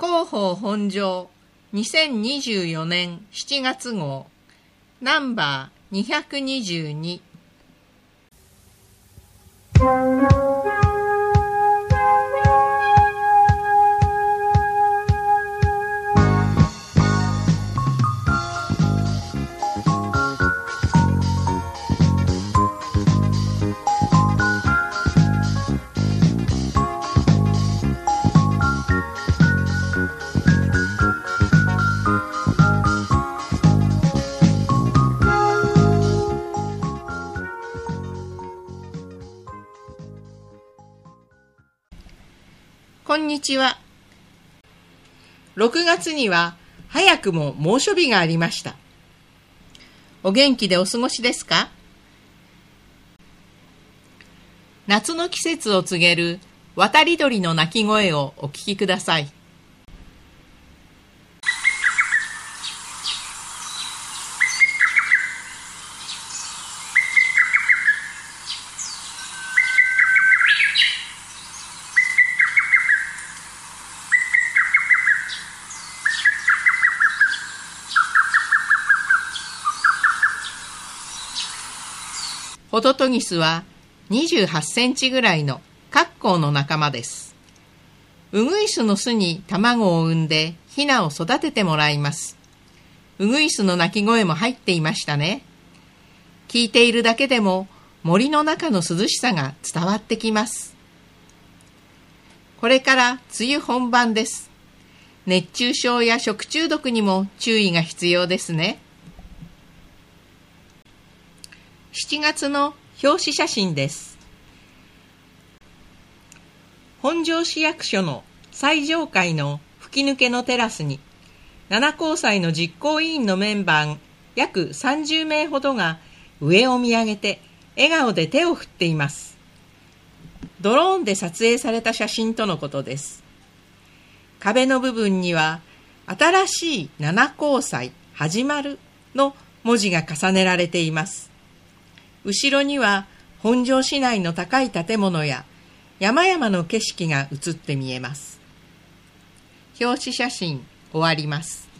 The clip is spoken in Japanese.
広報本庄2024年7月号ナンバー222。こんにちは。6月には早くも猛暑日がありました。お元気でお過ごしですか？夏の季節を告げる渡り鳥の鳴き声をお聞きください。ホトトギスは28センチぐらいのカッコウの仲間です。ウグイスの巣に卵を産んでヒナを育ててもらいます。ウグイスの鳴き声も入っていましたね。聞いているだけでも森の中の涼しさが伝わってきます。これから梅雨本番です。熱中症や食中毒にも注意が必要ですね。7月の表紙写真です。本庄市役所の最上階の吹き抜けのテラスに、七高祭の実行委員のメンバー約30名ほどが上を見上げて笑顔で手を振っています。ドローンで撮影された写真とのことです。壁の部分には、新しい七高祭始まるの文字が重ねられています。後ろには本庄市内の高い建物や山々の景色が映って見えます。表紙写真終わります。